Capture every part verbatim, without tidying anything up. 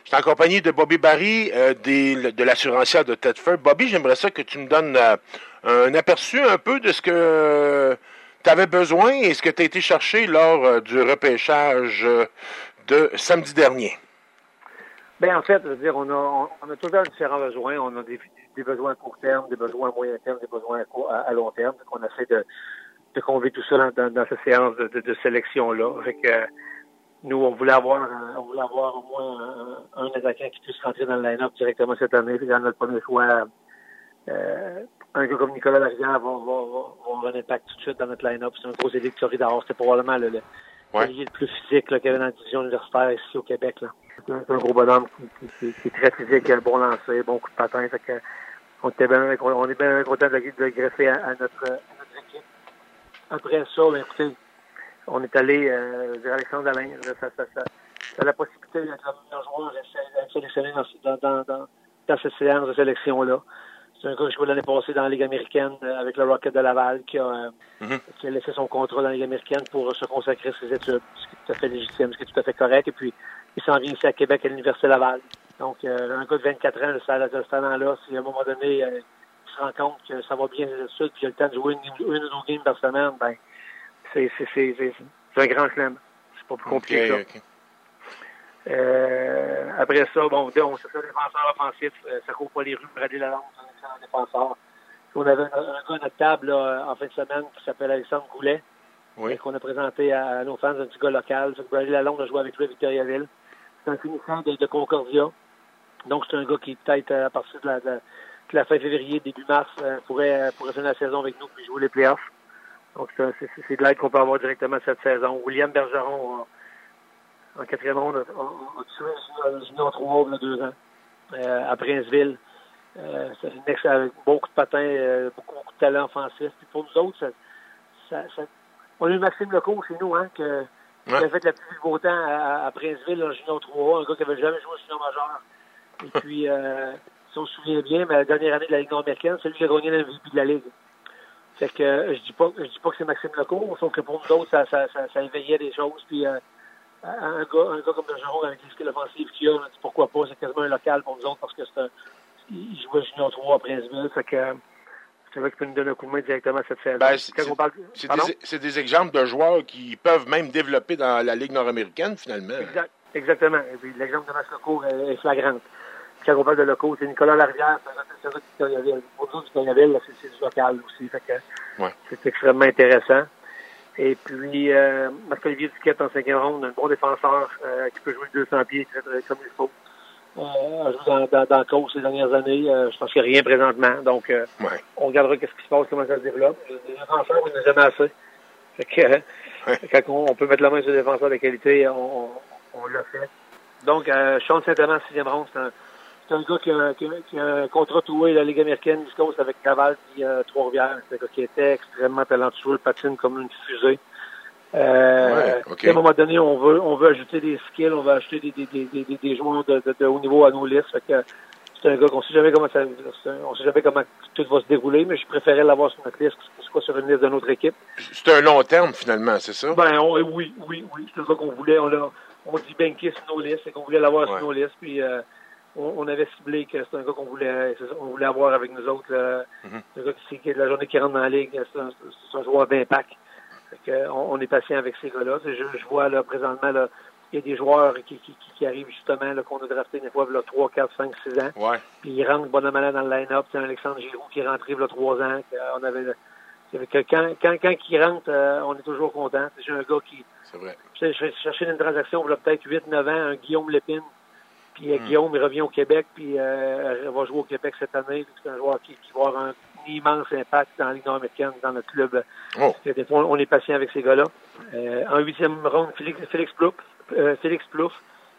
Je suis en compagnie de Bobby Barry, euh, des, de l'assurancière de Thetford. Bobby, j'aimerais ça que tu me donnes euh, un aperçu un peu de ce que euh, tu avais besoin et ce que tu as été chercher lors euh, du repêchage euh, de samedi dernier. Bien, en fait, je veux dire, on a, on, on a tout le temps différents besoins. On a des, des besoins à court terme, des besoins à moyen terme, des besoins à, court, à, à long terme. Donc, on essaie de, de combler tout ça dans, dans, dans cette séance de, de, de sélection-là. Fait que, nous, on voulait avoir, on voulait avoir au moins un, un attaquant qui puisse rentrer dans le line-up directement cette année. Puis dans notre premier choix, euh, un gars comme Nicolas Larrière va, va, va, va avoir un impact tout de suite dans notre line-up. C'est un gros élite de Florida. C'était probablement le, le, ouais. le plus physique là, qu'il y avait dans la division universitaire ici au Québec. Là. C'est, un, c'est un gros bonhomme qui, qui, qui est très physique, qui a un bon lancer, bon coup de patin. Fait que on, était bien, on est bien content de, de le greffer à, à, notre, à notre équipe. Après ça, ben, écoutez, on est allé euh, vers Alexandre Alain. Ça, ça, ça, ça a la possibilité d'être le meilleur joueur sélectionné dans, dans, dans, dans cette séance de sélection-là. C'est un gars qui jouait l'année passée dans la Ligue américaine euh, avec le Rocket de Laval, qui a, euh, mm-hmm. qui a laissé son contrat dans la Ligue américaine pour se consacrer à ses études, ce qui est tout à fait légitime, ce qui est tout à fait correct. Et puis, il s'en vient ici à Québec à l'Université Laval. Donc, euh, un gars de vingt-quatre ans, de ce talent-là, si à un moment donné, euh, il se rend compte que ça va bien les études, puis il a le temps de jouer une, une ou deux games par semaine, ben, c'est, c'est, c'est, c'est, c'est un grand slam. C'est pas plus compliqué okay, que ça. Okay. Euh, après ça, bon, on c'est un défenseur offensif. Euh, ça court pas les rues. Bradley Lalonde, c'est un excellent défenseur. On avait un, un gars à notre table là, en fin de semaine qui s'appelle Alexandre Goulet, oui. qu'on a présenté à, à nos fans, un petit gars local. Bradley Lalonde a joué avec lui à Victoriaville. C'est un finissant de, de Concordia. Donc, c'est un gars qui, peut-être, à partir de la, de, de la fin février, début mars, euh, pourrait, pourrait finir la saison avec nous puis jouer les playoffs. Donc, c'est, c'est, c'est de l'aide qu'on peut avoir directement cette saison. William Bergeron, a, en quatrième ronde, a, a, a tué le junior trois il y a deux ans, euh, à Princeville. Euh, c'est une ex avec beaucoup de patins, euh, beaucoup, beaucoup de talent offensif. Puis pour nous autres, ça, ça, ça, on a eu Maxime Lecourt chez nous, hein, que, ouais. qui a fait la pluie du beau temps à, à Princeville, en junior trois, un gars qui avait jamais joué au junior majeur. Et puis, euh, si on se souvient bien, mais la dernière année de la Ligue nord-américaine, c'est lui qui a gagné l'M V P de la Ligue. Fait que euh, je dis pas je dis pas que c'est Maxime Lecourt, sauf que pour nous autres, ça, ça, ça, ça éveillait des choses. Puis euh, un gars, un gars comme Bergeron avec les skills offensifs qu'il a, on a dit pourquoi pas, c'est quasiment un local pour nous autres parce que c'est un, il jouait junior trois à Princeville. Fait que euh, c'est vrai qu'il peut nous donner un coup de main directement cette saison. Ben, c'est, c'est, parle... c'est, des, c'est des exemples de joueurs qui peuvent même développer dans la Ligue nord-américaine, finalement. Exact, exactement. Et puis, l'exemple de Max Lecourt est, est flagrant. Quand on parle de locaux, c'est Nicolas Larrière, c'est un gars de Victoriaville. Pour nous, Victoriaville, c'est, c'est du local aussi. Fait que ouais. C'est extrêmement intéressant. Et puis, euh, Marc-Olivier Duquette en cinquième ronde, un bon défenseur euh, qui peut jouer deux cents pieds très, très, comme il faut. Euh, a joué dans, dans, dans le coach ces dernières années. Euh, je pense qu'il n'y a rien présentement. Donc, euh, ouais. on regardera qu'est-ce qui se passe, comment ça se développe. Les défenseurs, on n'a jamais assez. Fait que, euh, ouais. quand on, on peut mettre la main sur les défenseurs de qualité, on, on, on l'a fait. Donc, euh, Sean Saint-Amand, sixième ronde, c'est un, c'est un gars qui a, qui, a, qui a un contrat toué la Ligue américaine East Coast avec Laval et euh, Trois-Rivières. C'est un gars qui était extrêmement talentueux, patine comme une fusée. Euh, ouais, okay. À un moment donné, on veut, on veut ajouter des skills, on veut ajouter des, des, des, des, des joueurs de, de, de haut niveau à nos listes. Fait que c'est un gars qu'on sait jamais comment ça, on sait jamais comment tout va se dérouler, mais je préférais l'avoir sur notre liste que ce soit sur une liste de notre équipe. C'est un long terme finalement, c'est ça? Ben on, oui, oui, oui, c'est un gars qu'on voulait. On l'a, on dit banqué sur nos listes, et qu'on voulait l'avoir ouais. sur nos listes. Puis euh, on, on avait ciblé que c'est un gars qu'on voulait, on voulait avoir avec nous autres. Là. Mm-hmm. C'est un gars qui, qui la journée qui rentre dans la ligue, c'est un, c'est un joueur d'impact. Fait que, on, on est patient avec ces gars-là. Je, je vois là présentement là, il y a des joueurs qui, qui, qui arrivent justement là, qu'on a drafté des fois là, trois, quatre, cinq, six ans. Ouais. Puis ils rentrent bonnement là dans le line-up. C'est un Alexandre Giroux qui est rentré il y a trois ans. On avait, que quand, quand, quand il rentre, euh, on est toujours content. J'ai un gars qui. C'est vrai. Je, je cherchais une transaction il y a peut-être huit neuf ans, un Guillaume Lépine. Puis euh, mm. Guillaume, il revient au Québec, puis euh, il va jouer au Québec cette année. C'est un joueur qui, qui va avoir un immense impact dans la Ligue nord-américaine, dans notre club. Oh. Des fois, on est patient avec ces gars-là. Euh, en huitième ronde, Félix, Félix Plouf. Euh, Félix Plouf.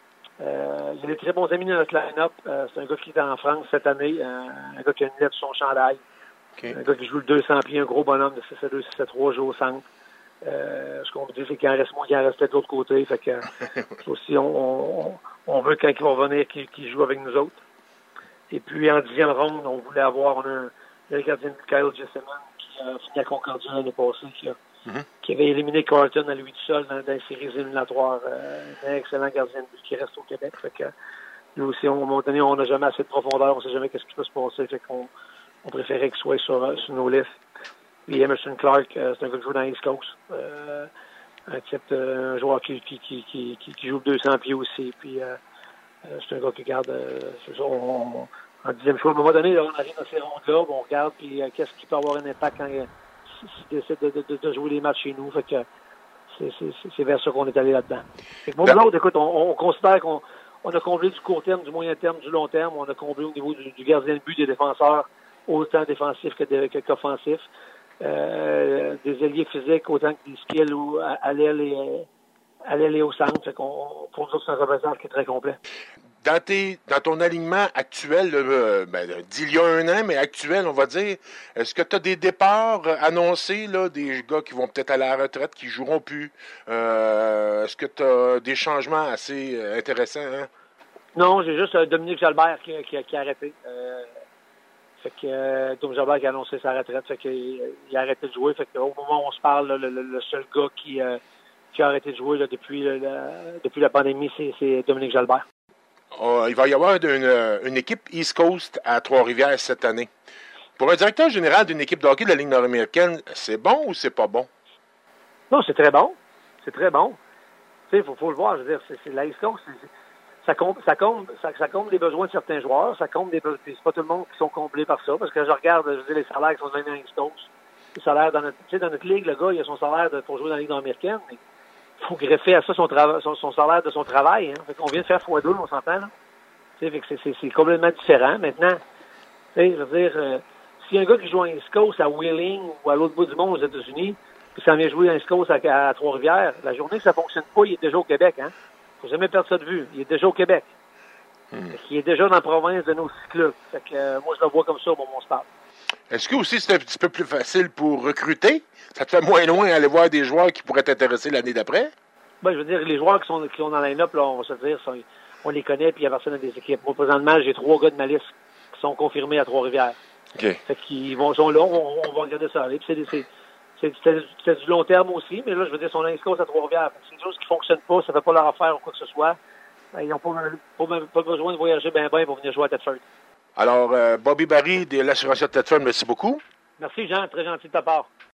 Euh, il a des très bons amis dans notre line-up. Euh, c'est un gars qui est en France cette année. Euh, un gars qui a une lettre sur son chandail. Okay. Un gars qui joue le deux cents pieds, un gros bonhomme de six à deux, six à trois, joue au centre. Euh, ce qu'on veut dire, c'est qu'il en reste moins qu'il en restait de l'autre côté. Fait que, aussi, on, on, on veut quand il va revenir qu'il, qu'il joue avec nous autres. Et puis, en dixième ronde, on voulait avoir on a un, le gardien de Kyle Jesseman qui a fini à Concordia l'année passée, qui, a, mm-hmm. qui avait éliminé Carleton à lui tout seul dans, dans les séries éliminatoires. Euh, un excellent gardien de but qui reste au Québec. Fait que, nous aussi, à un moment donné, on n'a jamais assez de profondeur, on ne sait jamais qu'est-ce qui peut se passer, fait qu'on on préférait qu'il soit sur, sur nos listes. Puis Emerson Clark, euh, c'est un gars qui joue dans l'East Coast. Euh, un type, euh, un joueur qui, qui, qui, qui, qui joue deux cents pieds aussi. Puis euh, euh, c'est un gars qui garde, euh, c'est ça, on, on, en dixième choix. À un moment donné, là, on arrive dans ces rondes-là, on regarde, puis euh, qu'est-ce qui peut avoir un impact quand il décide de, de, de, de jouer les matchs chez nous. Fait que c'est, c'est, c'est vers ça qu'on est allé là-dedans. Fait que moi, l'autre, écoute, on, on considère qu'on on a comblé du court terme, du moyen terme, du long terme. On a comblé au niveau du, du gardien de but, des défenseurs, autant défensifs que de, que, qu'offensifs. Euh, des ailiers physiques, autant que des skills ou à, à l'aile et, à l'aile et au centre. Fait qu'on, pour nous, c'est un représentant qui est très complet. Dans, tes, dans ton alignement actuel, euh, ben, d'il y a un an, mais actuel, on va dire, est-ce que tu as des départs annoncés, là, des gars qui vont peut-être aller à la retraite, qui joueront plus? Euh, est-ce que tu as des changements assez intéressants? Hein? Non, j'ai juste euh, Dominique Jalbert qui, qui, qui a arrêté. Euh, fait que euh, Dominique Jalbert qui a annoncé sa retraite, fait qu'il il a arrêté de jouer. Fait qu'au moment où on se parle, là, le, le, le seul gars qui, euh, qui a arrêté de jouer là, depuis, là, la, depuis la pandémie, c'est, c'est Dominique Jalbert. Oh, il va y avoir une, une équipe East Coast à Trois-Rivières cette année. Pour un directeur général d'une équipe de hockey de la Ligue nord-américaine, c'est bon ou c'est pas bon? Non, c'est très bon. C'est très bon. Tu sais, il faut, faut le voir. Je veux dire, c'est, c'est la East Coast, c'est, ça comble, ça comble, ça, ça comble les besoins de certains joueurs. Ça comble des besoins. C'est pas tout le monde qui sont comblés par ça. Parce que je regarde, je veux dire, les salaires qui sont donnés dans la East Coast. Les salaires dans notre, tu sais, dans notre ligue, le gars, il a son salaire de, pour jouer dans la Ligue nord-américaine. Mais il faut greffer à ça son, trava- son, son salaire de son travail. Hein. Fait qu'on vient de faire fois deux, on s'entend, là. Fait que c'est, c'est, c'est complètement différent. Maintenant, je veux dire, euh, s'il y a un gars qui joue en East Coast à Wheeling ou à l'autre bout du monde aux États-Unis, puis ça vient jouer en East Coast à, à Trois-Rivières, la journée que ça fonctionne pas, il est déjà au Québec. Hein? Faut jamais perdre ça de vue. Il est déjà au Québec. Hmm. Il est déjà dans la province de nos six clubs. Fait que, euh, moi, je le vois comme ça au moment où on se parle. Est-ce que aussi c'est un petit peu plus facile pour recruter? Ça te fait moins loin aller voir des joueurs qui pourraient t'intéresser l'année d'après? Ben, je veux dire, les joueurs qui sont, qui sont dans la line-up, là, on va se dire, sont, on les connaît, puis il y a personne dans des équipes. Moi, présentement, j'ai trois gars de ma liste qui sont confirmés à Trois-Rivières. Okay. Fait qu'ils vont, sont là, on, on va regarder ça aller. Puis c'est, c'est, c'est, c'est, c'est du long terme aussi, mais là, je veux dire, ils sont dans les East Coast à Trois-Rivières. C'est une chose qui ne fonctionne pas, ça ne fait pas leur affaire ou quoi que ce soit. Ils n'ont pas, pas, pas besoin de voyager bien bien pour venir jouer à Thetford. Alors, euh, Bobby Barry de l'Assurance de Thetford, merci beaucoup. Merci, Jean. Très gentil de ta part.